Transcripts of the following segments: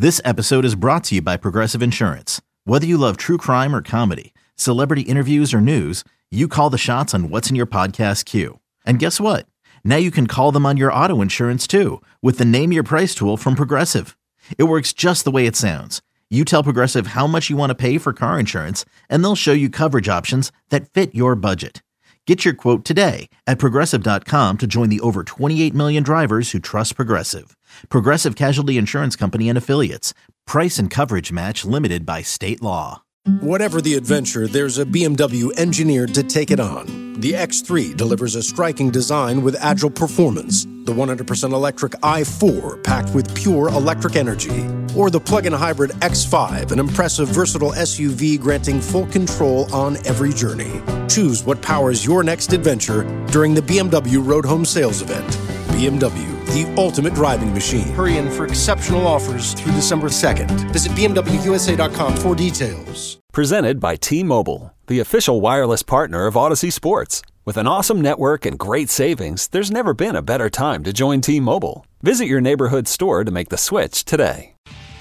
This episode is brought to you by Progressive Insurance. Whether you love true crime or comedy, celebrity interviews or news, you call the shots on what's in your podcast queue. And guess what? Now you can call them on your auto insurance too with the Name Your Price tool from Progressive. It works just the way it sounds. You tell Progressive how much you want to pay for car insurance, and they'll show you coverage options that fit your budget. Get your quote today at Progressive.com to join the over 28 million drivers who trust Progressive. Progressive Casualty Insurance Company and Affiliates. Price and coverage match limited by state law. Whatever the adventure, there's a BMW engineered to take it on. The X3 delivers a striking design with agile performance. The 100% electric i4 packed with pure electric energy. Or the plug-in hybrid X5, an impressive, versatile SUV granting full control on every journey. Choose what powers your next adventure during the BMW Road Home Sales Event. BMW, the ultimate driving machine. Hurry in for exceptional offers through December 2nd. Visit BMWUSA.com for details. Presented by T-Mobile, the official wireless partner of Odyssey Sports. With an awesome network and great savings, there's never been a better time to join T-Mobile. Visit your neighborhood store to make the switch today.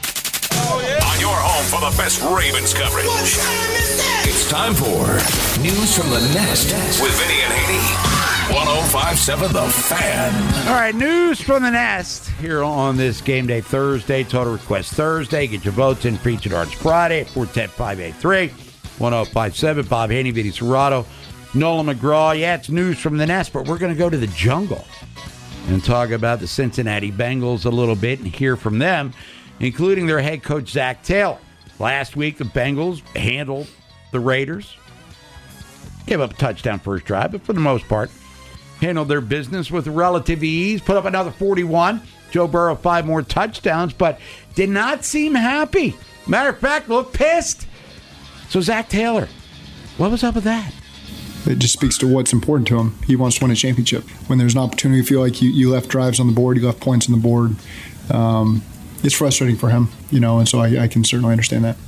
On your home for the best Ravens coverage. It's time for News from the Nest with Vinny and Haney. 105.7 The Fan. All right, news from the Nest here on this Game Day Thursday, Total Request Thursday. Get your votes in, Featured Arts Friday, 410-583, 105.7. Bob Haney, Vinny Serrato, Nolan McGraw. Yeah, it's news from the Nest, but we're going to go to the jungle and talk about the Cincinnati Bengals a little bit and hear from them, including their head coach, Zach Taylor. Last week, the Bengals handled the Raiders. Gave up a touchdown first drive, but for the most part, handled their business with relative ease, put up another 41. Joe Burrow, 5 more touchdowns, but did not seem happy. Matter of fact, looked pissed. So Zach Taylor, what was up with that? It just speaks to what's important to him. He wants to win a championship. When there's an opportunity, you feel like you left drives on the board, you left points on the board. It's frustrating for him, and so I can certainly understand that.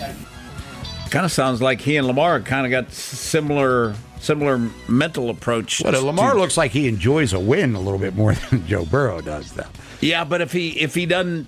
Kind of sounds like he and Lamar kind of got similar mental approach. But Lamar looks like he enjoys a win a little bit more than Joe Burrow does, though. Yeah, but if he doesn't,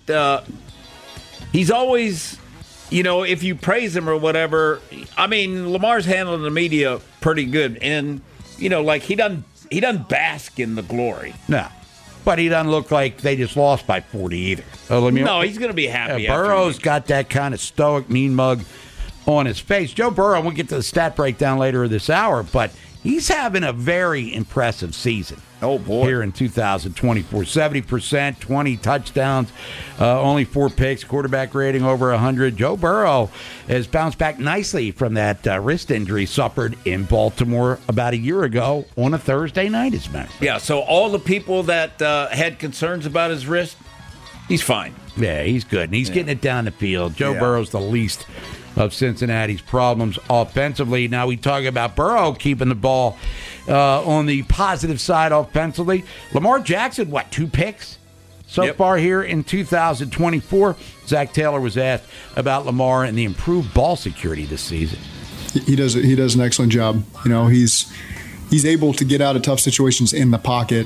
he's always, if you praise him or whatever. I mean, Lamar's handling the media pretty good, and like he doesn't bask in the glory. No. But he doesn't look like they just lost by 40 either. No, he's going to be happy. Burrow's got that kind of stoic, mean mug on his face. Joe Burrow, we'll get to the stat breakdown later this hour, but he's having a very impressive season. Oh, boy. Here in 2024. 70%, 20 touchdowns, only 4 picks, quarterback rating over 100. Joe Burrow has bounced back nicely from that wrist injury suffered in Baltimore about a year ago on a Thursday night, as a matter of fact. Yeah, so all the people that had concerns about his wrist, he's fine. Yeah, he's good, and he's getting it down the field. Joe Burrow's the least of Cincinnati's problems offensively. Now we talk about Burrow keeping the ball on the positive side offensively. Lamar Jackson, 2 picks so far here in 2024? Zach Taylor was asked about Lamar and the improved ball security this season. He does an excellent job. He's able to get out of tough situations in the pocket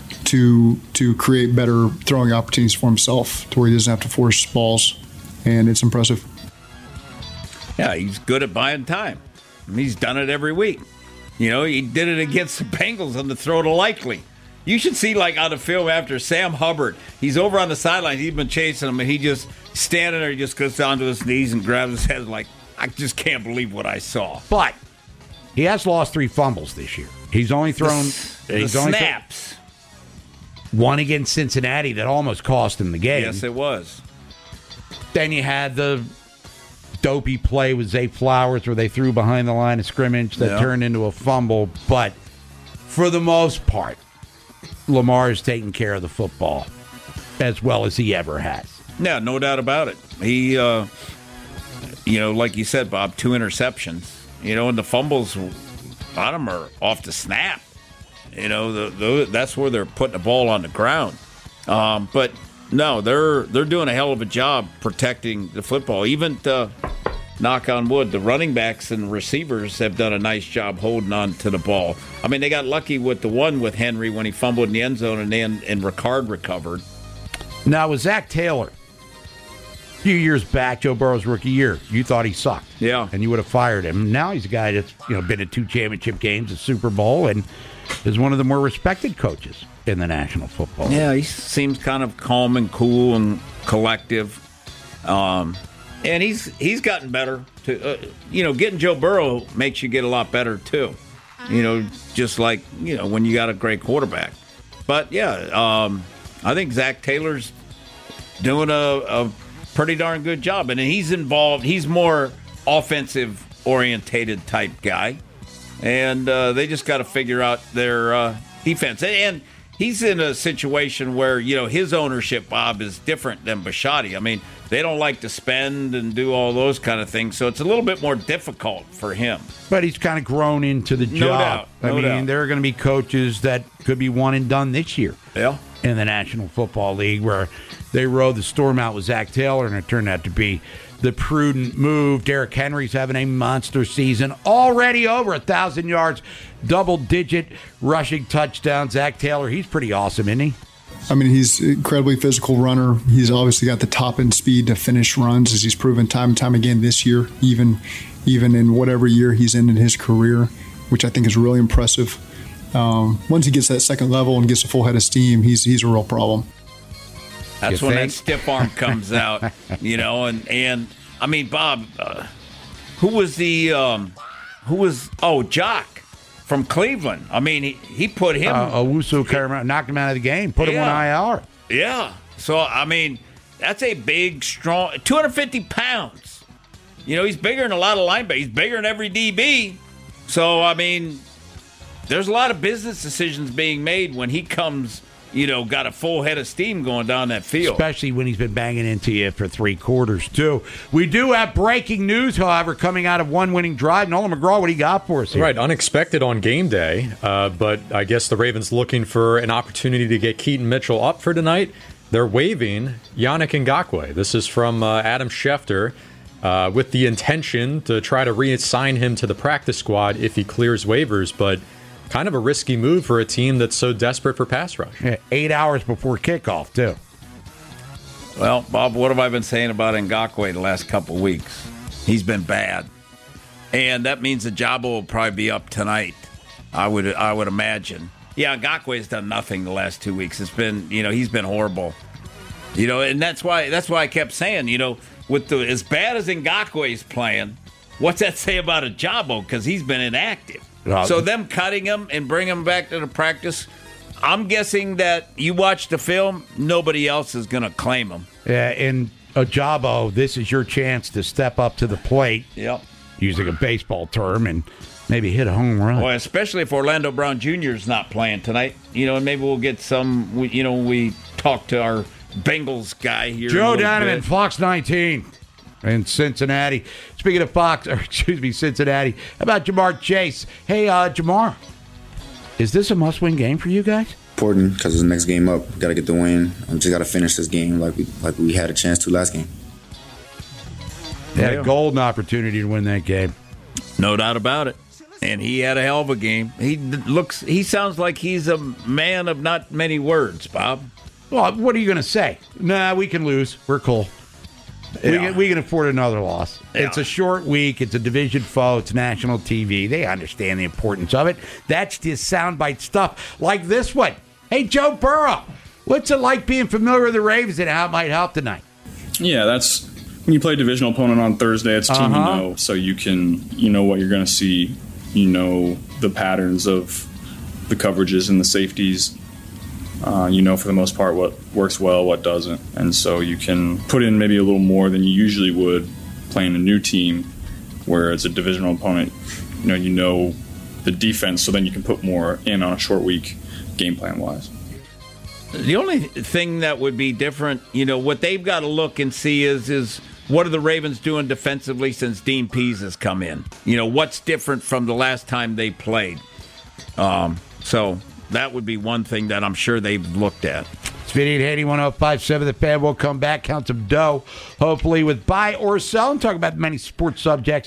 to create better throwing opportunities for himself to where he doesn't have to force balls, and it's impressive. Yeah, he's good at buying time. He's done it every week. He did it against the Bengals on the throw to Likely. You should see, on the film after Sam Hubbard. He's over on the sideline. He's been chasing him, and he just standing there. He just goes down to his knees and grabs his head I just can't believe what I saw. But he has lost 3 fumbles this year. He's only thrown snaps. One against Cincinnati that almost cost him the game. Yes, it was. Then you had the dopey play with Zay Flowers where they threw behind the line of scrimmage that turned into a fumble. But for the most part, Lamar is taking care of the football as well as he ever has. Yeah, no doubt about it. He, like you said, Bob, 2 interceptions. And the fumbles on them are off the snap. That's where they're putting the ball on the ground. But no, they're doing a hell of a job protecting the football. Even knock on wood, the running backs and receivers have done a nice job holding on to the ball. I mean, they got lucky with the one with Henry when he fumbled in the end zone and Ricard recovered. Now, with Zach Taylor, A few years back, Joe Burrow's rookie year, you thought he sucked. Yeah. And you would have fired him. Now he's a guy that's been to 2 championship games, a Super Bowl, and is one of the more respected coaches in the National Football League. Yeah, he seems kind of calm and cool and collective. And he's gotten better. Getting Joe Burrow makes you get a lot better, too. Just like, when you got a great quarterback. But, yeah, I think Zach Taylor's doing a pretty darn good job. And he's involved. He's more offensive-orientated type guy. And they just got to figure out their defense. And he's in a situation where, his ownership, Bob, is different than Bisciotti. I mean, they don't like to spend and do all those kind of things. So it's a little bit more difficult for him. But he's kind of grown into the job. No doubt. I mean, there are going to be coaches that could be one and done this year. Yeah. In the National Football League, where they rode the storm out with Zach Taylor, and it turned out to be the prudent move. Derrick Henry's having a monster season, already over 1,000 yards, double-digit rushing touchdowns. Zach Taylor, he's pretty awesome, isn't he? I mean, he's an incredibly physical runner. He's obviously got the top-end speed to finish runs, as he's proven time and time again this year, even in whatever year he's in his career, which I think is really impressive. Once he gets that second level and gets a full head of steam, he's a real problem. That's when that stiff arm comes out, and I mean, Bob, who was Jock from Cleveland? I mean, he put him. Owusu knocked him out of the game, put him on IR. Yeah. So, I mean, that's a big, strong, 250 pounds. He's bigger than a lot of linebackers. He's bigger than every DB. So, I mean, there's a lot of business decisions being made when he comes, got a full head of steam going down that field. Especially when he's been banging into you for 3 quarters, too. We do have breaking news, however, coming out of one winning drive. Nolan McGraw, what do you got for us here? Right, unexpected on game day, but I guess the Ravens looking for an opportunity to get Keaton Mitchell up for tonight. They're waiving Yannick Ngakoue. This is from Adam Schefter. With the intention to try to reassign him to the practice squad if he clears waivers, but kind of a risky move for a team that's so desperate for pass rush. Yeah, 8 hours before kickoff, too. Well, Bob, what have I been saying about Ngakoue the last couple of weeks? He's been bad. And that means the job will probably be up tonight, I would imagine. Yeah, Ngakoue's done nothing the last 2 weeks. It's been, he's been horrible. And that's why I kept saying, with as bad as Ngakoue's playing, what's that say about Ajabo? Because he's been inactive. So them cutting him and bringing him back to the practice, I'm guessing that you watch the film, nobody else is going to claim him. Yeah, and Ajabo, this is your chance to step up to the plate, using a baseball term, and maybe hit a home run. Well, especially if Orlando Brown Jr. is not playing tonight. And maybe we'll get some, we talk to our Bengals guy here. Joe Donovan, Fox 19 in Cincinnati. Speaking of Cincinnati, how about Jamar Chase? Hey, Jamar, is this a must-win game for you guys? Important because it's the next game up. Got to get the win. Just got to finish this game like we had a chance to last game. They had a golden opportunity to win that game. No doubt about it. And he had a hell of a game. He sounds like he's a man of not many words, Bob. Well, what are you going to say? Nah, we can lose. We're cool. Yeah. We can afford another loss. Yeah. It's a short week. It's a division foe. It's national TV. They understand the importance of it. That's just soundbite stuff like this one. Hey, Joe Burrow, what's it like being familiar with the Ravens and how it might help tonight? Yeah, that's when you play a divisional opponent on Thursday. It's a team you know, so you know what you're going to see. You know the patterns of the coverages and the safeties. For the most part what works well, what doesn't. And so you can put in maybe a little more than you usually would playing a new team where it's a divisional opponent. You know the defense, so then you can put more in on a short week game plan-wise. The only thing that would be different, what they've got to look and see is what are the Ravens doing defensively since Dean Pease has come in? What's different from the last time they played? So that would be one thing that I'm sure they've looked at. It's Vinny and Haney, 105.7 The Fan. We'll come back, count some dough, hopefully with buy or sell, and talk about many sports subjects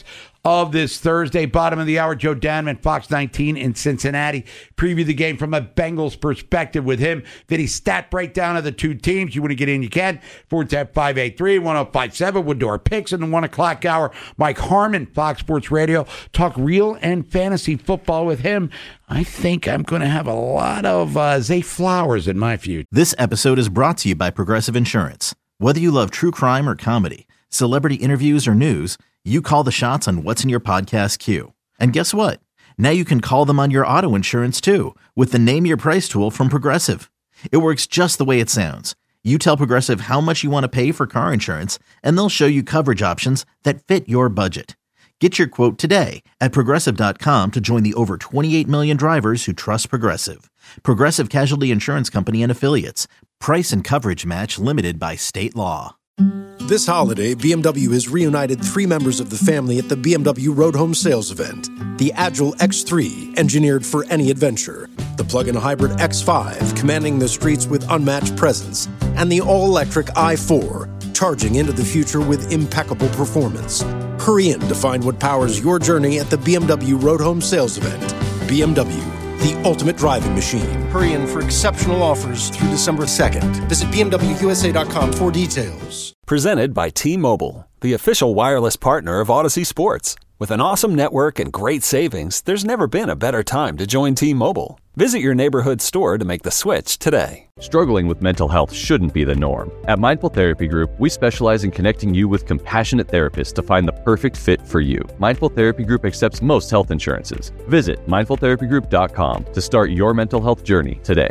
of this Thursday. Bottom of the hour, Joe Danman, Fox 19 in Cincinnati. Preview the game from a Bengals perspective with him. Vinny, stat breakdown of the two teams. You want to get in, you can. 410-583-1057. We'll do our picks in the 1 o'clock hour. Mike Harmon, Fox Sports Radio. Talk real and fantasy football with him. I think I'm going to have a lot of Zay Flowers in my future. This episode is brought to you by Progressive Insurance. Whether you love true crime or comedy, celebrity interviews or news, you call the shots on what's in your podcast queue. And guess what? Now you can call them on your auto insurance too with the Name Your Price tool from Progressive. It works just the way it sounds. You tell Progressive how much you want to pay for car insurance, and they'll show you coverage options that fit your budget. Get your quote today at Progressive.com to join the over 28 million drivers who trust Progressive. Progressive Casualty Insurance Company and Affiliates. Price and coverage match limited by state law. This holiday, BMW has reunited 3 members of the family at the BMW Road Home Sales Event. The Agile X3, engineered for any adventure. The plug-in hybrid X5, commanding the streets with unmatched presence. And the all-electric i4, charging into the future with impeccable performance. Hurry in to find what powers your journey at the BMW Road Home Sales Event. BMW, the ultimate driving machine. Hurry in for exceptional offers through December 2nd. Visit BMWUSA.com for details. Presented by T-Mobile, the official wireless partner of Odyssey Sports. With an awesome network and great savings, there's never been a better time to join T-Mobile. Visit your neighborhood store to make the switch today. Struggling with mental health shouldn't be the norm. At Mindful Therapy Group, we specialize in connecting you with compassionate therapists to find the perfect fit for you. Mindful Therapy Group accepts most health insurances. Visit mindfultherapygroup.com to start your mental health journey today.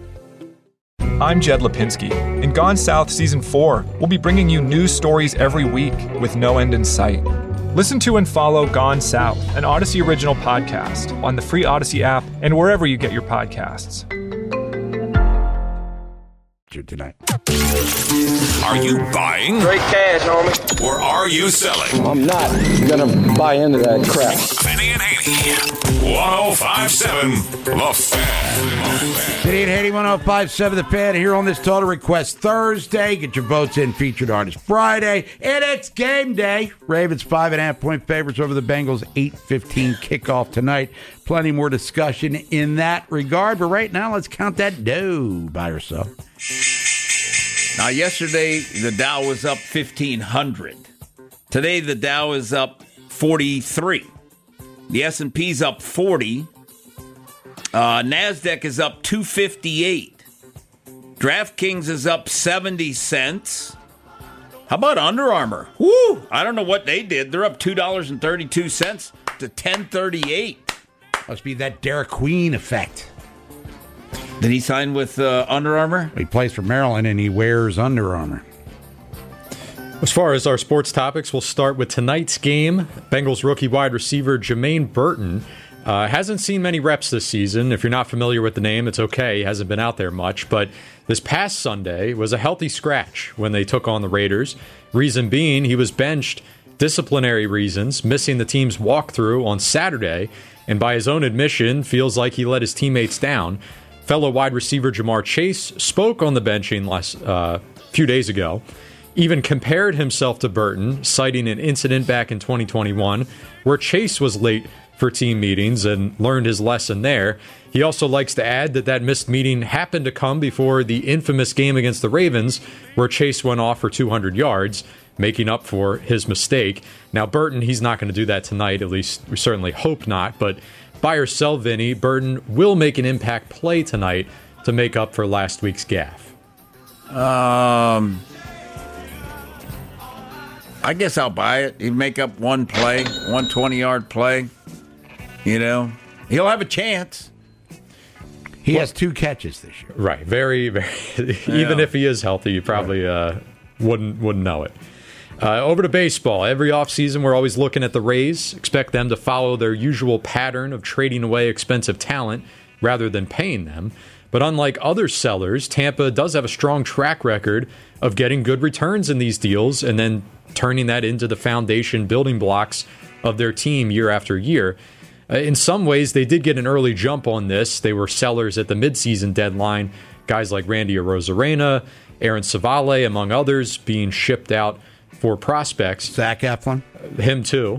I'm Jed Lipinski. In Gone South Season 4, we'll be bringing you news stories every week with no end in sight. Listen to and follow Gone South, an Odyssey original podcast, on the free Odyssey app and wherever you get your podcasts. Tonight. Are you buying? Straight cash, homie. Or are you selling? I'm not gonna buy into that crap. Vinny and Haney, 105.7 The Fan. Vinny and Haney, 105.7 The Fan, here on this Total Request Thursday. Get your votes in, featured artist Friday, and it's game day. Ravens 5.5-point favorites over the Bengals, 8:15 kickoff tonight. Plenty more discussion in that regard, but right now let's count that dough by yourself. Now, yesterday, the Dow was up 1,500. Today, the Dow is up 43. The S&P's up 40. NASDAQ is up 258. DraftKings is up 70 cents. How about Under Armour? Woo! I don't know what they did. They're up $2.32 to $10.38. Must be that Derek Queen effect. Did he sign with Under Armour? He plays for Maryland, and he wears Under Armour. As far as our sports topics, we'll start with tonight's game. Bengals rookie wide receiver Jermaine Burton hasn't seen many reps this season. If you're not familiar with the name, it's okay. He hasn't been out there much. But this past Sunday was a healthy scratch when they took on the Raiders. Reason being, he was benched, disciplinary reasons, missing the team's walkthrough on Saturday, and by his own admission, feels like he let his teammates down. Fellow wide receiver Jamar Chase spoke on the benching last few days ago, even compared himself to Burton, citing an incident back in 2021 where Chase was late for team meetings and learned his lesson there. He also likes to add that missed meeting happened to come before the infamous game against the Ravens where Chase went off for 200 yards, making up for his mistake. Now, Burton, he's not going to do that tonight, at least we certainly hope not, but buy or sell, Vinny, Burton will make an impact play tonight to make up for last week's gaffe. I guess I'll buy it. He'd make up one play, 120-yard play. You know, he'll have a chance. He has 2 catches this year. Right. Very, very. Even if he is healthy, you probably wouldn't know it. Over to baseball. Every offseason, we're always looking at the Rays. Expect them to follow their usual pattern of trading away expensive talent rather than paying them. But unlike other sellers, Tampa does have a strong track record of getting good returns in these deals and then turning that into the foundation building blocks of their team year after year. In some ways, they did get an early jump on this. They were sellers at the midseason deadline. Guys like Randy Arozarena, Aaron Savale, among others, being shipped out for prospects. Zach Eflin. Him too.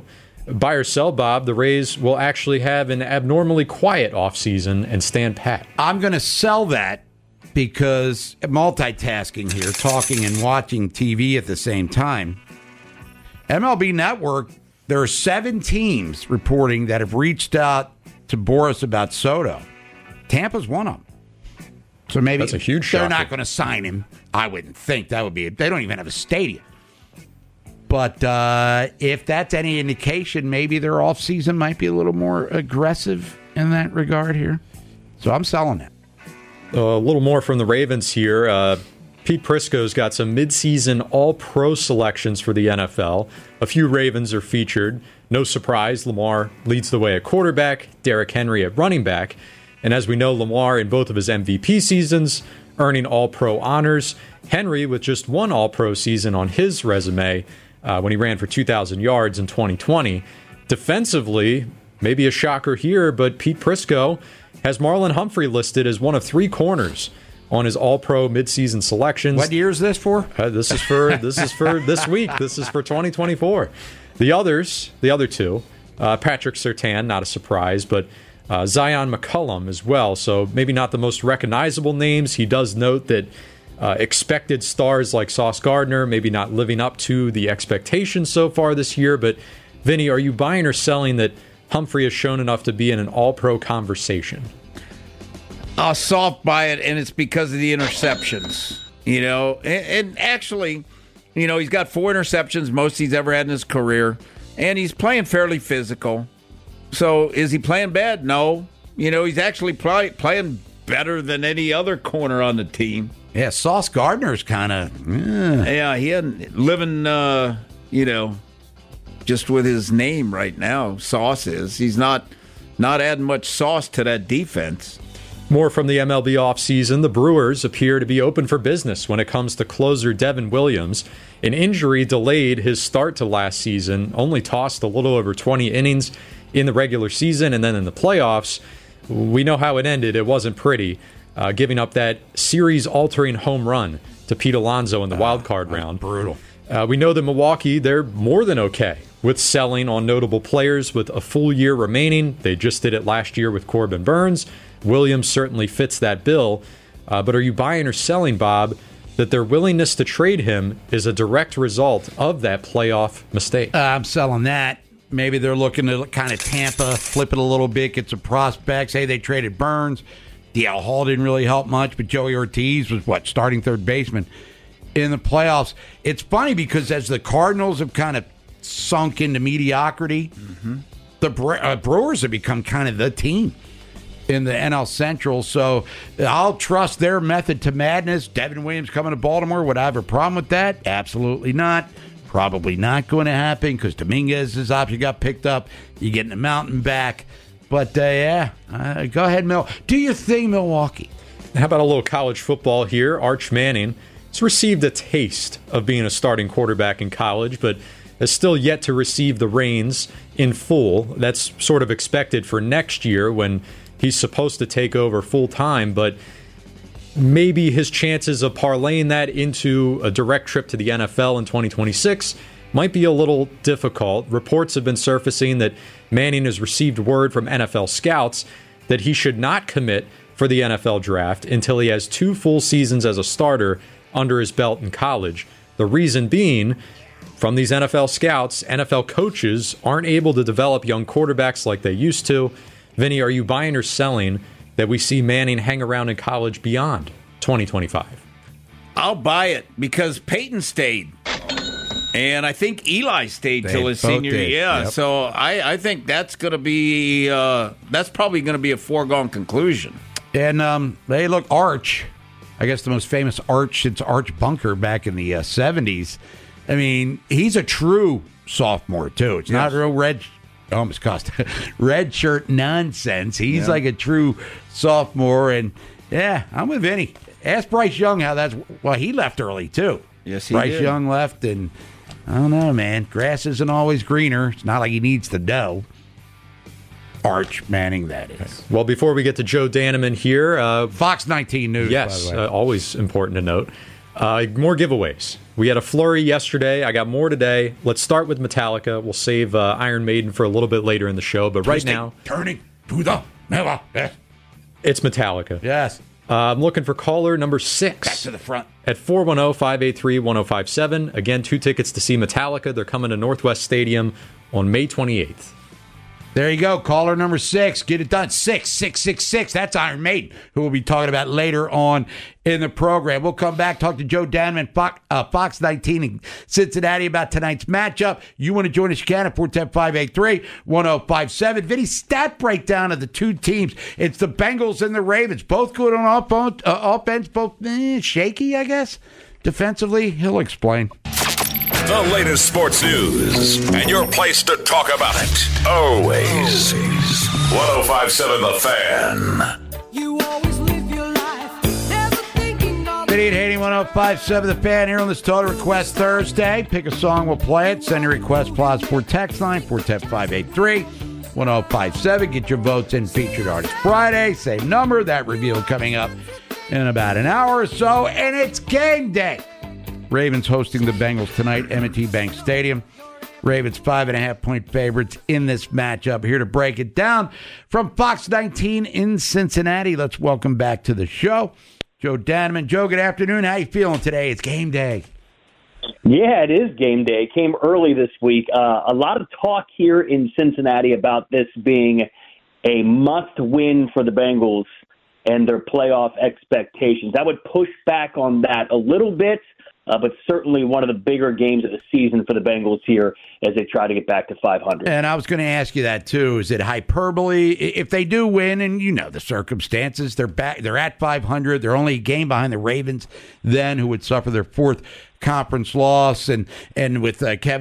buy or sell, Bob, the Rays will actually have an abnormally quiet offseason and stand pat. I'm going to sell that because multitasking here, talking and watching TV at the same time. MLB Network, there are 7 teams reporting that have reached out to Boris about Soto. Tampa's one of them. So maybe that's a huge they're shocker. not going to sign him. I wouldn't think that would be. They don't even have a stadium. But if that's any indication, maybe their offseason might be a little more aggressive in that regard here. So I'm selling it. A little more from the Ravens here. Pete Prisco's got some midseason all-pro selections for the NFL. A few Ravens are featured. No surprise, Lamar leads the way at quarterback, Derrick Henry at running back. And as we know, Lamar in both of his MVP seasons, earning all-pro honors. Henry with just one all-pro season on his resume when he ran for 2,000 yards in 2020. Defensively, maybe a shocker here, but Pete Prisco has Marlon Humphrey listed as one of 3 corners on his All-Pro midseason selections. What year is this for? This is for this week. This is for 2024. The other 2, Patrick Surtain, not a surprise, but Zion McCollum as well. So maybe not the most recognizable names. He does note that expected stars like Sauce Gardner maybe not living up to the expectations so far this year. But Vinny, are you buying or selling that Humphrey has shown enough to be in an all-pro conversation? I'll soft buy it, and it's because of the interceptions. And actually, he's got 4 interceptions, most he's ever had in his career, and he's playing fairly physical. So is he playing bad? No. He's actually playing better than any other corner on the team. Yeah, Sauce Gardner's kind of... Yeah, he hadn't living, just with his name right now. Sauce is. He's not adding much sauce to that defense. More from the MLB offseason. The Brewers appear to be open for business when it comes to closer Devin Williams. An injury delayed his start to last season, only tossed a little over 20 innings in the regular season, and then in the playoffs, we know how it ended. It wasn't pretty, giving up that series-altering home run to Pete Alonso in the wild card round. Brutal. We know that Milwaukee, they're more than okay with selling on notable players with a full year remaining. They just did it last year with Corbin Burns. Williams certainly fits that bill. But are you buying or selling, Bob, that their willingness to trade him is a direct result of that playoff mistake? I'm selling that. Maybe they're looking to kind of Tampa, flip it a little bit, get some prospects. Hey, they traded Burns. DL Hall didn't really help much, but Joey Ortiz was, starting third baseman in the playoffs. It's funny because as the Cardinals have kind of sunk into mediocrity, the Brewers have become kind of the team in the NL Central. So I'll trust their method to madness. Devin Williams coming to Baltimore. Would I have a problem with that? Absolutely not. Probably not going to happen because Dominguez's option got picked up. You're getting the Mountain back. But, go ahead, Mil. Do your thing, Milwaukee. How about a little college football here? Arch Manning has received a taste of being a starting quarterback in college, but has still yet to receive the reins in full. That's sort of expected for next year when he's supposed to take over full-time, but maybe his chances of parlaying that into a direct trip to the NFL in 2026 might be a little difficult. Reports have been surfacing that Manning has received word from NFL scouts that he should not commit for the NFL draft until he has 2 full seasons as a starter under his belt in college. The reason being, from these NFL scouts, NFL coaches aren't able to develop young quarterbacks like they used to. Vinny, are you buying or selling that we see Manning hang around in college beyond 2025? I'll buy it because Peyton stayed. And I think Eli stayed till his senior year. Yeah, yep. So I think that's going to be that's probably going to be a foregone conclusion. And hey, look, Arch, I guess the most famous Arch since Arch Bunker back in the 70s. I mean, he's a true sophomore too. It's not real red shirt nonsense. He's like a true sophomore. And yeah, I'm with Vinny. Ask Bryce Young how that's. Well, he left early too. Yes, he Bryce did. Young left, and I don't know, man. Grass isn't always greener. It's not like he needs the dough. Arch Manning, that is. Well, before we get to Joe Danneman here, Fox 19 News. Yes, by the way. Always important to note. More giveaways. We had a flurry yesterday. I got more today. Let's start with Metallica. We'll save Iron Maiden for a little bit later in the show. But right now, turning to the middle. It's Metallica. Yes. I'm looking for caller number 6. Back to the front. At 410-583-1057. Again, 2 tickets to see Metallica. They're coming to Northwest Stadium on May 28th. There you go. Caller number 6. Get it done. 66666. That's Iron Maiden, who we'll be talking about later on in the program. We'll come back, talk to Joe Danman, Fox 19 in Cincinnati about tonight's matchup. You want to join us, you can at 410-583-1057. Vinny, stat breakdown of the two teams. It's the Bengals and the Ravens. Both good on offense, both shaky, I guess. Defensively, he'll explain. The latest sports news and your place to talk about it. Always. 105.7 The Fan. You always live your life. Never thinking of Vinny and Haney, 105.7 The Fan here on this Total Request Thursday. Pick a song, we'll play it. Send your request, plus for text line, 410-583-1057. Get your votes in Featured Artist Friday. Same number. That reveal coming up in about an hour or so. And it's game day. Ravens hosting the Bengals tonight, M&T Bank Stadium. Ravens 5.5-point favorites in this matchup. Here to break it down from Fox 19 in Cincinnati. Let's welcome back to the show, Joe Danman. Joe, good afternoon. How you feeling today? It's game day. Yeah, it is game day. It came early this week. A lot of talk here in Cincinnati about this being a must-win for the Bengals and their playoff expectations. I would push back on that a little bit. But certainly one of the bigger games of the season for the Bengals here as they try to get back to 500. And I was going to ask you that, too. Is it hyperbole? If they do win, and you know the circumstances, they're back. They're at 500. They're only a game behind the Ravens, then, who would suffer their fourth conference loss. And with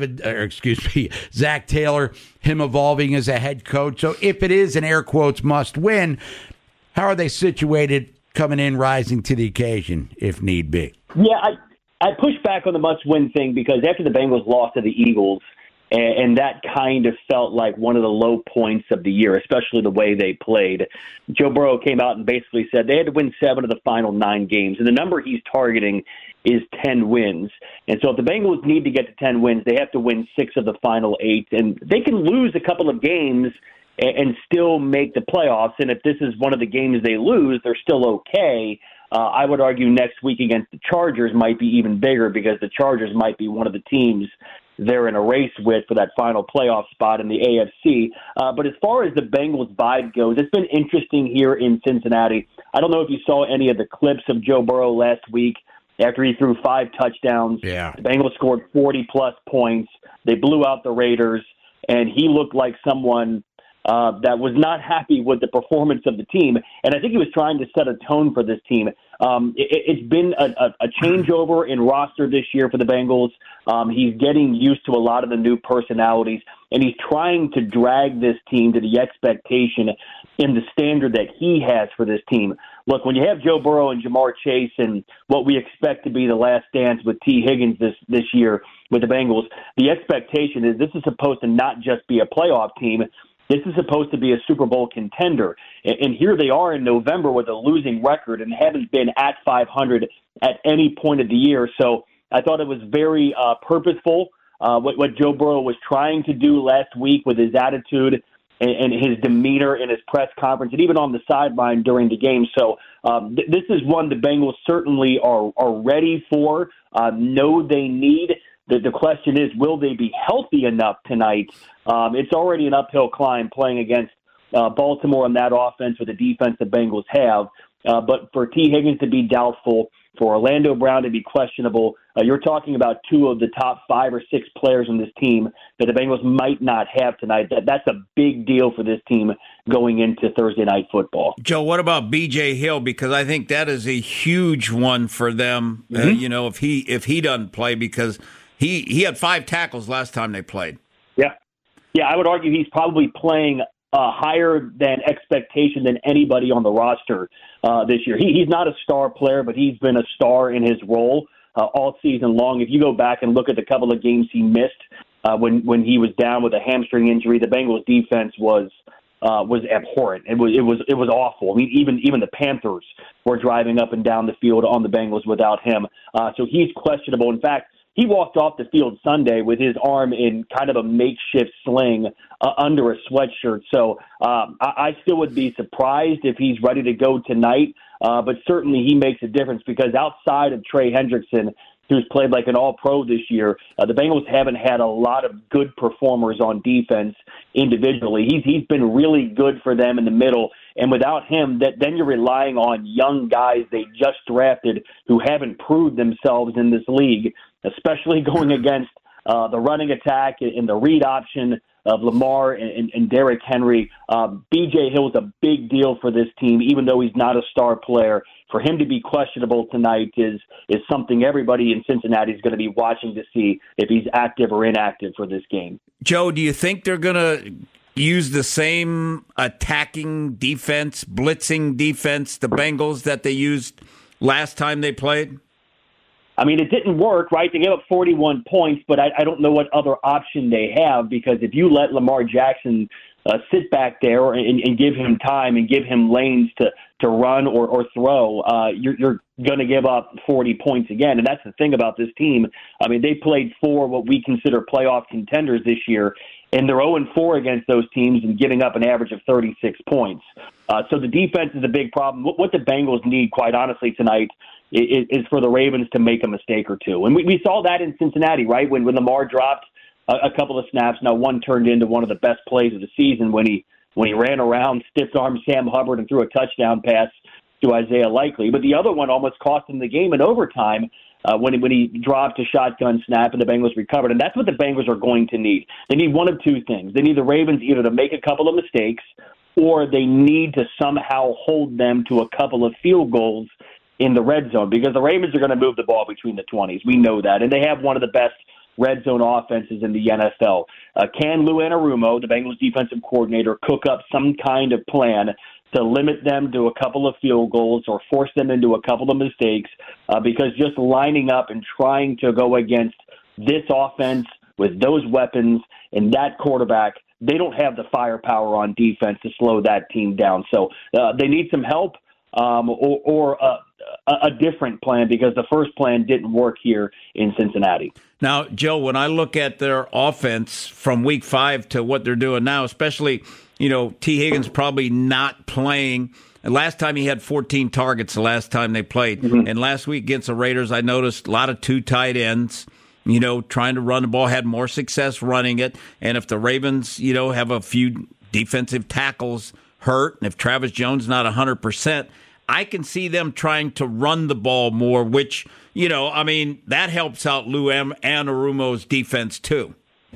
Zach Taylor, him evolving as a head coach. So if it is an air quotes must win, how are they situated coming in, rising to the occasion, if need be? Yeah, I push back on the must-win thing because after the Bengals lost to the Eagles, and that kind of felt like one of the low points of the year, especially the way they played, Joe Burrow came out and basically said they had to win 7 of the final 9 games, and the number he's targeting is 10 wins. And so if the Bengals need to get to 10 wins, they have to win 6 of the final 8, and they can lose a couple of games and still make the playoffs, and if this is one of the games they lose, they're still okay. I would argue next week against the Chargers might be even bigger because the Chargers might be one of the teams they're in a race with for that final playoff spot in the AFC. But as far as the Bengals vibe goes, it's been interesting here in Cincinnati. I don't know if you saw any of the clips of Joe Burrow last week after he threw 5 touchdowns. Yeah. The Bengals scored 40-plus points. They blew out the Raiders, and he looked like someone that was not happy with the performance of the team. And I think he was trying to set a tone for this team. It's been a changeover in roster this year for the Bengals. He's getting used to a lot of the new personalities, and he's trying to drag this team to the expectation and the standard that he has for this team. Look, when you have Joe Burrow and Jamar Chase and what we expect to be the last dance with T. Higgins this year with the Bengals, the expectation is this is supposed to not just be a playoff team. This is supposed to be a Super Bowl contender. And here they are in November with a losing record and haven't been at 500 at any point of the year. So I thought it was very purposeful what Joe Burrow was trying to do last week with his attitude and his demeanor in his press conference and even on the sideline during the game. So this is one the Bengals certainly are ready for, know they need. The question is, will they be healthy enough tonight? It's already an uphill climb playing against Baltimore on that offense with the defense the Bengals have. But for T. Higgins to be doubtful, for Orlando Brown to be questionable, you're talking about 2 of the top 5 or 6 players on this team that the Bengals might not have tonight. That's a big deal for this team going into Thursday Night Football. Joe, what about B.J. Hill? Because I think that is a huge one for them, if he doesn't play, because he had 5 tackles last time they played. Yeah, I would argue he's probably playing higher than expectation than anybody on the roster this year. He's not a star player, but he's been a star in his role all season long. If you go back and look at the couple of games he missed when he was down with a hamstring injury, the Bengals defense was was abhorrent. It was awful. I mean, even the Panthers were driving up and down the field on the Bengals without him. So he's questionable. In fact, he walked off the field Sunday with his arm in kind of a makeshift sling under a sweatshirt. So I still would be surprised if he's ready to go tonight. But certainly he makes a difference because outside of Trey Hendrickson, who's played like an all-pro this year, the Bengals haven't had a lot of good performers on defense individually. He's been really good for them in the middle. And without him, then you're relying on young guys they just drafted who haven't proved themselves in this league, especially going against the running attack and the read option of Lamar and Derrick Henry. B.J. Hill's a big deal for this team, even though he's not a star player. For him to be questionable tonight is something everybody in Cincinnati is going to be watching to see if he's active or inactive for this game. Joe, do you think they're going to use the same attacking defense, blitzing defense, the Bengals, that they used last time they played? I mean, it didn't work, right? They gave up 41 points, but I don't know what other option they have, because if you let Lamar Jackson sit back there and give him time and give him lanes to run or throw, you're going to give up 40 points again. And that's the thing about this team. I mean, they played 4 what we consider playoff contenders this year, and they're 0-4 against those teams and giving up an average of 36 points. So the defense is a big problem. What the Bengals need, quite honestly, tonight is for the Ravens to make a mistake or two. And we saw that in Cincinnati, right? When Lamar dropped a couple of snaps. Now, one turned into one of the best plays of the season when he ran around, stiff-armed Sam Hubbard and threw a touchdown pass to Isaiah Likely. But the other one almost cost him the game in overtime when he dropped a shotgun snap and the Bengals recovered. And that's what the Bengals are going to need. They need one of two things. They need the Ravens either to make a couple of mistakes or they need to somehow hold them to a couple of field goals in the red zone, because the Ravens are going to move the ball between the 20s. We know that. And they have one of the best red zone offenses in the NFL. Can Lou Anarumo, the Bengals defensive coordinator, cook up some kind of plan to limit them to a couple of field goals or force them into a couple of mistakes? Because just lining up and trying to go against this offense with those weapons and that quarterback, they don't have the firepower on defense to slow that team down. So they need some help or a different plan, because the first plan didn't work here in Cincinnati. Now, Joe, when I look at their offense from week 5 to what they're doing now, especially, T. Higgins probably not playing. And last time he had 14 targets the last time they played. Mm-hmm. And last week against the Raiders, I noticed a lot of 2 tight ends, trying to run the ball, had more success running it. And if the Ravens, have a few defensive tackles hurt, and if Travis Jones not 100%, I can see them trying to run the ball more, which, that helps out Lou Anarumo's defense too.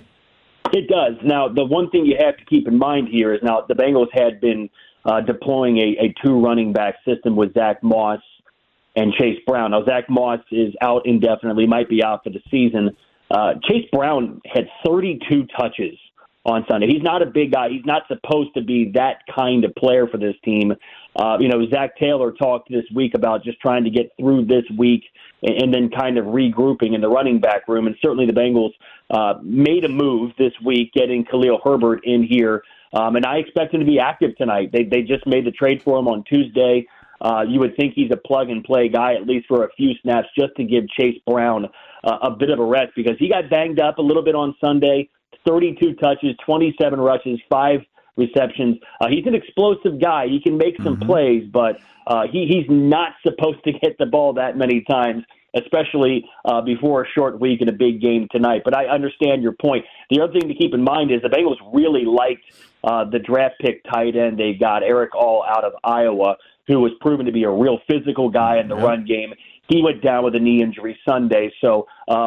It does. Now, the one thing you have to keep in mind here is now the Bengals had been deploying a 2 running back system with Zach Moss and Chase Brown. Now, Zach Moss is out indefinitely, might be out for the season. Chase Brown had 32 touches on Sunday. He's not a big guy. He's not supposed to be that kind of player for this team. Zach Taylor talked this week about just trying to get through this week and then kind of regrouping in the running back room. And certainly the Bengals made a move this week, getting Khalil Herbert in here. And I expect him to be active tonight. They just made the trade for him on Tuesday. You would think he's a plug-and-play guy, at least for a few snaps, just to give Chase Brown a bit of a rest, because he got banged up a little bit on Sunday. 32 touches, 27 rushes, 5 receptions. He's an explosive guy. He can make some plays, but he's not supposed to get the ball that many times, especially before a short week and a big game tonight. But I understand your point. The other thing to keep in mind is the Bengals really liked the draft pick tight end they got, Eric All out of Iowa, who was proven to be a real physical guy in the run game. He went down with a knee injury Sunday. So,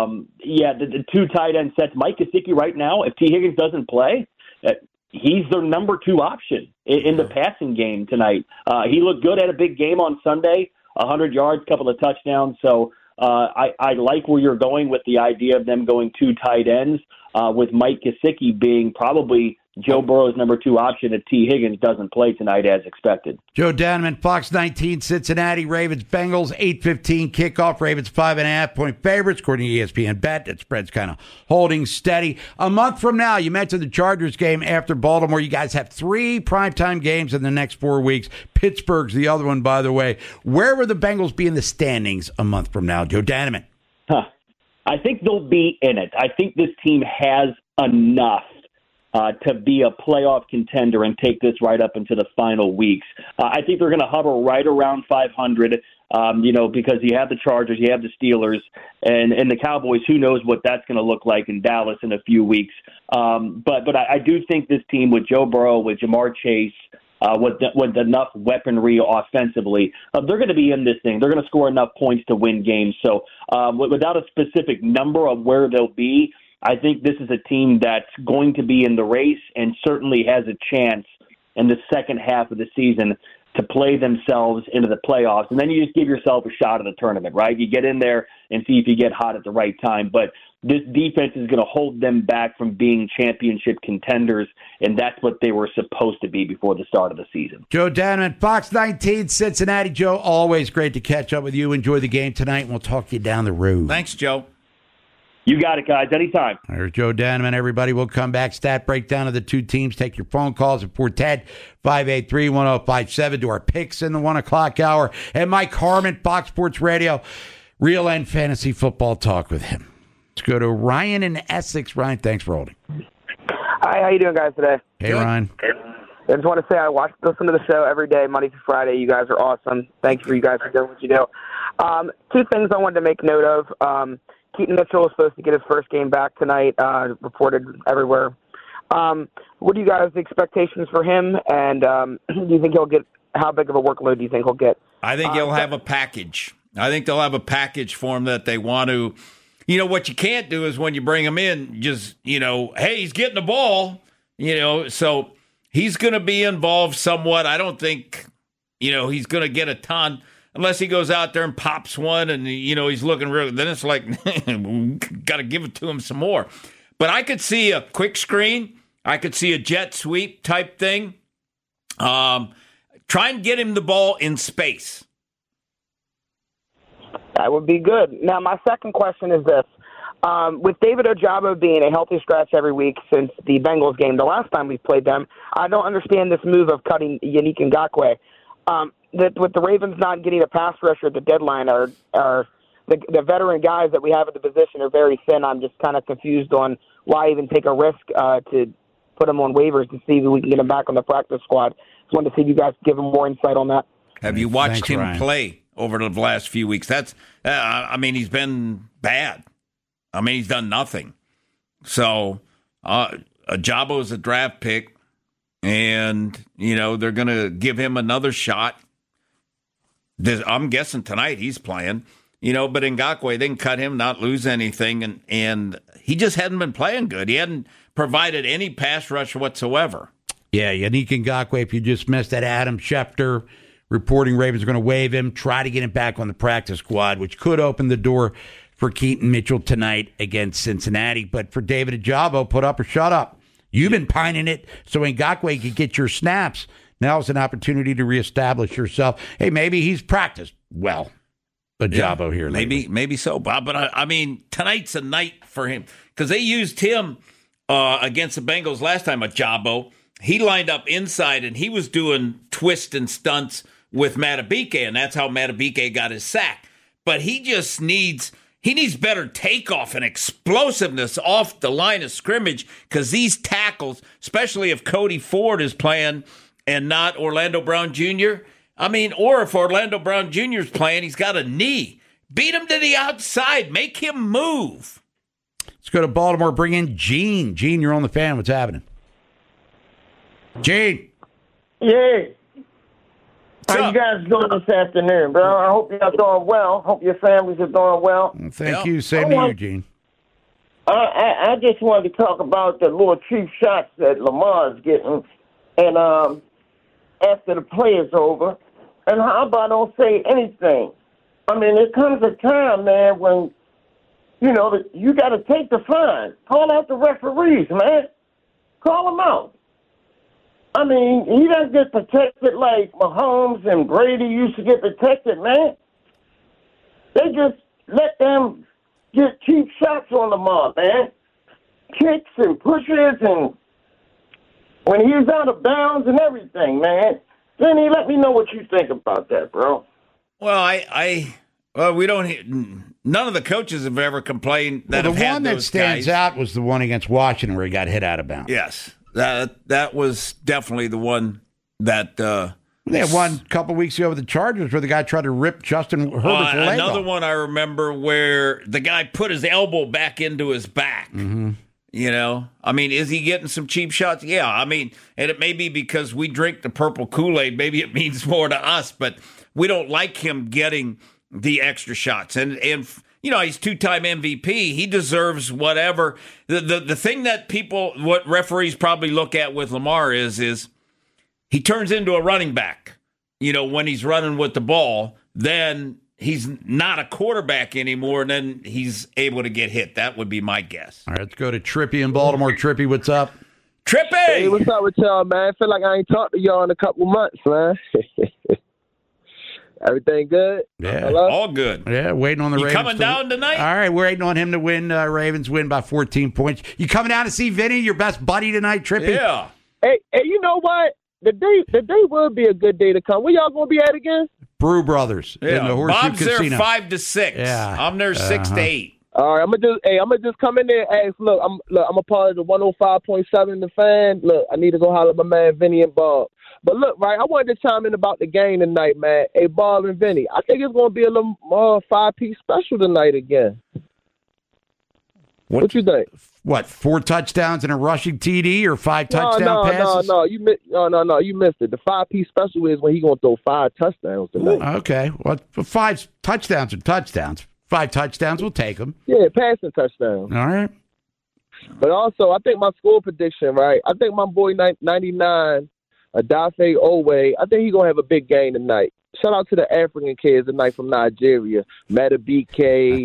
the 2 tight end sets. Mike Gesicki right now, if T. Higgins doesn't play, he's their number 2 option in the passing game tonight. He looked good, had a big game on Sunday, 100 yards, couple of touchdowns. So I like where you're going with the idea of them going 2 tight ends, with Mike Gesicki being probably Joe Burrow's number 2 option if T. Higgins doesn't play tonight as expected. Joe Danneman, Fox 19, Cincinnati, Ravens, Bengals, 8:15 kickoff. Ravens 5.5-point favorites, according to ESPN Bet. That spread's kind of holding steady. A month from now, you mentioned the Chargers game after Baltimore. You guys have 3 primetime games in the next 4 weeks. Pittsburgh's the other one, by the way. Where will the Bengals be in the standings a month from now, Joe Danneman? I think they'll be in it. I think this team has enough to be a playoff contender and take this right up into the final weeks. I think they're going to hover right around 500, because you have the Chargers, you have the Steelers, and the Cowboys. Who knows what that's going to look like in Dallas in a few weeks. But I do think this team with Joe Burrow, with Jamar Chase, with enough weaponry offensively, they're going to be in this thing. They're going to score enough points to win games. So without a specific number of where they'll be, I think this is a team that's going to be in the race and certainly has a chance in the second half of the season to play themselves into the playoffs. And then you just give yourself a shot at the tournament, right? You get in there and see if you get hot at the right time. But this defense is going to hold them back from being championship contenders, and that's what they were supposed to be before the start of the season. Joe Danneman, Fox 19, Cincinnati. Joe, always great to catch up with you. Enjoy the game tonight, and we'll talk to you down the road. Thanks, Joe. You got it, guys. Anytime. There's Joe Danneman. Everybody will come back. Stat breakdown of the 2 teams. Take your phone calls at 410-583-1057. Do our picks in the 1 o'clock hour. And Mike Harmon, Fox Sports Radio. Real and fantasy football talk with him. Let's go to Ryan in Essex. Ryan, thanks for holding. Hi, how you doing, guys, today? Hey, Good. Ryan. I just want to say I listen to the show every day, Monday through Friday. You guys are awesome. Thank you for you guys for doing what you do. 2 things I wanted to make note of. Keaton Mitchell is supposed to get his first game back tonight, reported everywhere. What do you guys' expectations for him? And do you think he'll get, how big of a workload do you think he'll get? I think he'll have a package. I think they'll have a package for him that they want to. What you can't do is when you bring him in, just, hey, he's getting the ball, so he's going to be involved somewhat. I don't think, he's going to get a ton. Unless he goes out there and pops one and, he's looking real, then it's like, got to give it to him some more. But I could see a quick screen. I could see a jet sweep type thing. Try and get him the ball in space. That would be good. Now, my second question is this. With David Ojabo being a healthy scratch every week since the Bengals game, the last time we played them, I don't understand this move of cutting Yannick Ngakoue. That with the Ravens not getting a pass rusher at the deadline, the veteran guys that we have at the position are very thin. I'm just kind of confused on why even take a risk to put them on waivers to see if we can get them back on the practice squad. Just wanted to see if you guys give them more insight on that. Have you watched him play over the last few weeks? That's, he's been bad. He's done nothing. So, Ajabo's a draft pick, and, they're going to give him another shot. I'm guessing tonight he's playing, but Ngakoue, they can cut him, not lose anything, and he just hadn't been playing good. He hadn't provided any pass rush whatsoever. Yeah, Yannick Ngakoue, if you just missed that, Adam Schefter reporting Ravens are going to waive him, try to get him back on the practice squad, which could open the door for Keaton Mitchell tonight against Cincinnati. But for David Ojabo, put up or shut up. You've been pining it so Ngakoue could get your snaps. Now's an opportunity to reestablish yourself. Hey, maybe he's practiced well. Ojabo here lately. Maybe so, Bob. But tonight's a night for him because they used him against the Bengals last time. Ojabo, he lined up inside and he was doing twists and stunts with Matabike, and that's how Matabike got his sack. But he just needs better takeoff and explosiveness off the line of scrimmage because these tackles, especially if Cody Ford is playing and not Orlando Brown Jr., or if Orlando Brown Jr. is playing, he's got a knee. Beat him to the outside. Make him move. Let's go to Baltimore. Bring in Gene. Gene, you're on the fan. What's happening? Gene. Yeah. How you guys doing this afternoon, bro? I hope you're doing well. Hope your families are doing well. Thank you. Same to you, Gene. I just wanted to talk about the little cheap shots that Lamar's getting, and after the play is over, and how about don't say anything? There comes a time, man, when you got to take the fine. Call out the referees, man. Call them out. I mean, he doesn't get protected like Mahomes and Brady used to get protected, man. They just let them get cheap shots on Lamar, man. Kicks and pushes, and when he was out of bounds and everything, man. Vinny, let me know what you think about that, bro. Well, we don't. None of the coaches have ever complained that the have had one that those stands guys. out was the one against Washington where he got hit out of bounds. Yes, that was definitely the one that. They had one a couple weeks ago with the Chargers where the guy tried to rip Justin Herbert's leg Another off. one I remember where the guy put his elbow back into his back. Mm-hmm. You know, I mean, is he getting some cheap shots? Yeah, I mean, and it may be because we drink the purple Kool-Aid. Maybe it means more to us, but we don't like him getting the extra shots. And you know, he's two-time MVP. He deserves whatever. The thing that what referees probably look at with Lamar is he turns into a running back. You know, when he's running with the ball, then he's not a quarterback anymore, and then he's able to get hit. That would be my guess. All right, let's go to Trippy in Baltimore. Trippy, what's up? Trippy! Hey, what's up with y'all, man? I feel like I ain't talked to y'all in a couple months, man. Everything good? Yeah. Hello? All good. Yeah, waiting on the You Ravens. coming down tonight? All right, we're waiting on him to win. Ravens win by 14 points. You coming down to see Vinny, your best buddy tonight, Trippy? Yeah. Hey, you know what? The day will be a good day to come. Where y'all gonna be at again? Brew Brothers in the Horseshoe Bob's Casino. there 5 to 6. Yeah. I'm there 6 to 8. All right, I'm gonna just come in there and ask. Look, I'm a part of the 105.7 The Fan. Look, I need to go holler at my man Vinny and Bob. But look, right, I wanted to chime in about the game tonight, man. Hey, Bob and Vinny, I think it's gonna be a little more 5-piece special tonight again. What you think? What, 4 touchdowns and a rushing TD or 5 touchdown passes? No, you missed it. The 5-piece special is when he gonna throw 5 touchdowns tonight. Okay, well, 5 touchdowns are touchdowns. 5 touchdowns, we'll take them. Yeah, passing touchdowns. All right. But also, I think my score prediction, right? I think my boy 99, Adafe Owe, I think he's going to have a big game tonight. Shout out to the African kids tonight from Nigeria. Matabike,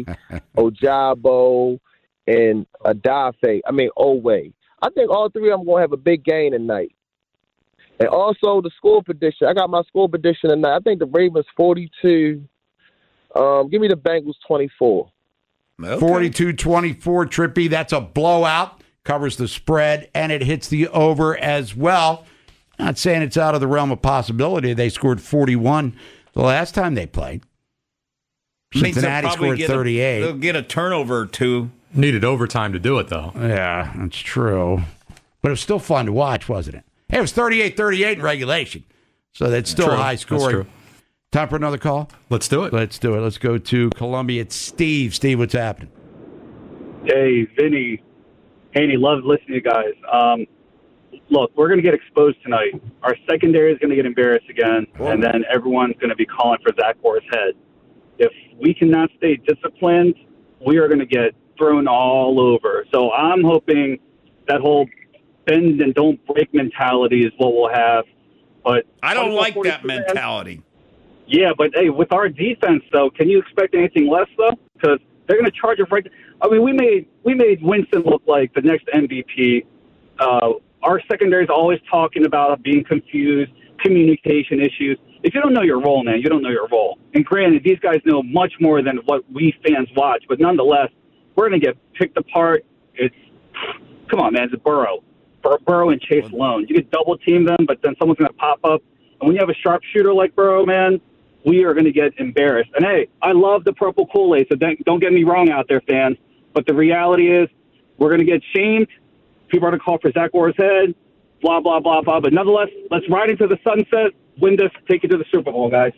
Ojabo, and Adafe. Owe. I think all three of them going to have a big game tonight. And also the score prediction. I got my score prediction tonight. I think the Ravens 42. Give me the Bengals 24. Okay. 42-24, Trippy. That's a blowout. Covers the spread, and it hits the over as well. Not saying it's out of the realm of possibility. They scored 41 the last time they played. Cincinnati scored 38. They'll get a turnover or 2. Needed overtime to do it, though. Yeah, that's true. But it was still fun to watch, wasn't it? Hey, it was 38-38 in regulation. So that's still high scoring. That's true. Time for another call? Let's do it. Let's do it. Let's go to Columbia. It's Steve. Steve, what's happening? Hey, Vinny. Haney, love listening to you guys. Look, we're going to get exposed tonight. Our secondary is going to get embarrassed again, and then everyone's going to be calling for Zach Orr's head. If we cannot stay disciplined, we are going to get thrown all over. So I'm hoping that whole bend and don't break mentality is what we'll have. But I don't like that mentality. Yeah, but hey, with our defense though, can you expect anything less though? Because they're going to charge us right. I mean, we made Winston look like the next MVP. Our secondary is always talking about being confused, communication issues. If you don't know your role, man, you don't know your role. And granted, these guys know much more than what we fans watch, but nonetheless, we're going to get picked apart. Come on, man, it's Burrow. Burrow and Chase alone. You could double team them, but then someone's going to pop up. And when you have a sharpshooter like Burrow, man, we are going to get embarrassed. And, hey, I love the purple Kool-Aid, so don't get me wrong out there, fans. But the reality is we're going to get shamed. People are going to call for Zach Orr's head, blah, blah, blah, blah. But nonetheless, let's ride into the sunset, win this, take it to the Super Bowl, guys.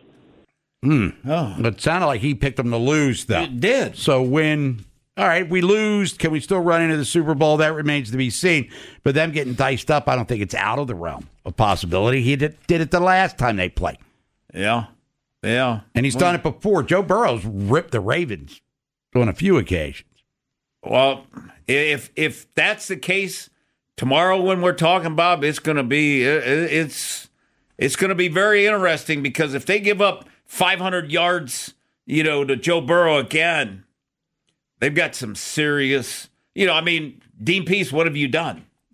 It sounded like he picked them to lose, though. It did. So all right, we lose. Can we still run into the Super Bowl? That remains to be seen. But them getting diced up, I don't think it's out of the realm of possibility. He did it the last time they played. Yeah. And he's done it before. Joe Burrow's ripped the Ravens on a few occasions. Well, if that's the case, tomorrow when we're talking, Bob, it's going to be very interesting because if they give up 500 yards, to Joe Burrow again, they've got some serious, Dean Pease, what have you done?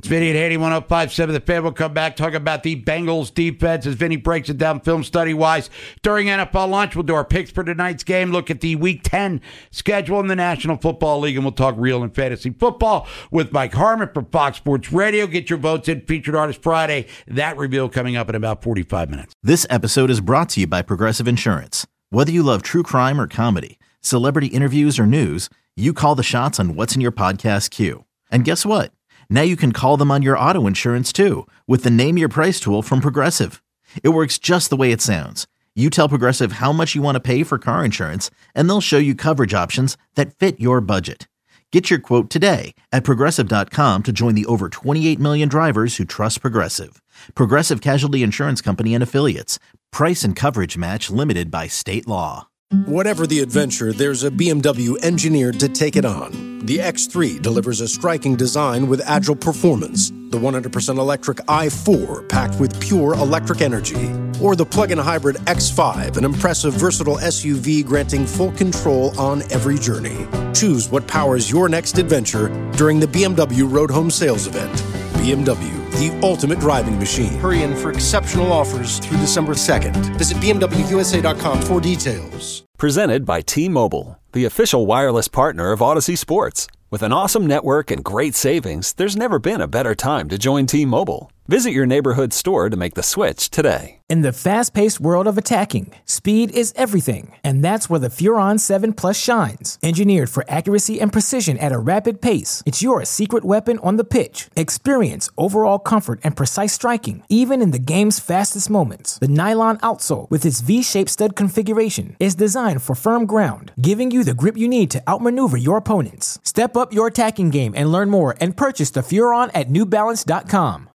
It's Vinny and Haney, 105.7 The Fan. We'll come back, talk about the Bengals defense as Vinny breaks it down film study-wise. During NFL lunch, we'll do our picks for tonight's game, look at the Week 10 schedule in the National Football League, and we'll talk real and fantasy football with Mike Harmon from Fox Sports Radio. Get your votes in Featured Artist Friday. That reveal coming up in about 45 minutes. This episode is brought to you by Progressive Insurance. Whether you love true crime or comedy, celebrity interviews or news, you call the shots on what's in your podcast queue. And guess what? Now you can call them on your auto insurance too with the Name Your Price tool from Progressive. It works just the way it sounds. You tell Progressive how much you want to pay for car insurance, and they'll show you coverage options that fit your budget. Get your quote today at Progressive.com to join the over 28 million drivers who trust Progressive. Progressive Casualty Insurance Company and Affiliates. Price and coverage match limited by state law. Whatever the adventure, there's a BMW engineered to take it on. The X3 delivers a striking design with agile performance. The 100% electric i4 packed with pure electric energy. Or the plug-in hybrid X5, an impressive, versatile SUV granting full control on every journey. Choose what powers your next adventure during the BMW Road Home Sales Event. BMW, the ultimate driving machine. Hurry in for exceptional offers through December 2nd. Visit BMWUSA.com for details. Presented by T-Mobile, the official wireless partner of Odyssey Sports. With an awesome network and great savings, there's never been a better time to join T-Mobile. Visit your neighborhood store to make the switch today. In the fast-paced world of attacking, speed is everything, and that's where the Furon 7 Plus shines. Engineered for accuracy and precision at a rapid pace, it's your secret weapon on the pitch. Experience overall comfort and precise striking, even in the game's fastest moments. The nylon outsole, with its V-shaped stud configuration, is designed for firm ground, giving you the grip you need to outmaneuver your opponents. Step up your attacking game and learn more and purchase the Furon at NewBalance.com.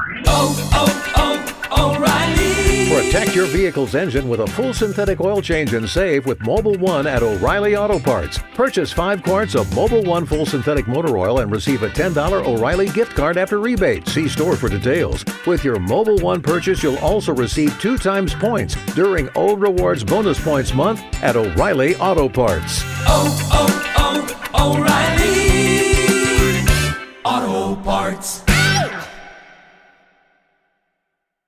O'Reilly. Protect your vehicle's engine with a full synthetic oil change and save with Mobil 1 at O'Reilly Auto Parts. Purchase 5 quarts of Mobil 1 full synthetic motor oil and receive a $10 O'Reilly gift card after rebate. See store for details. With your Mobil 1 purchase, you'll also receive 2 times points during O Rewards Bonus Points Month at O'Reilly Auto Parts. O'Reilly Auto Parts.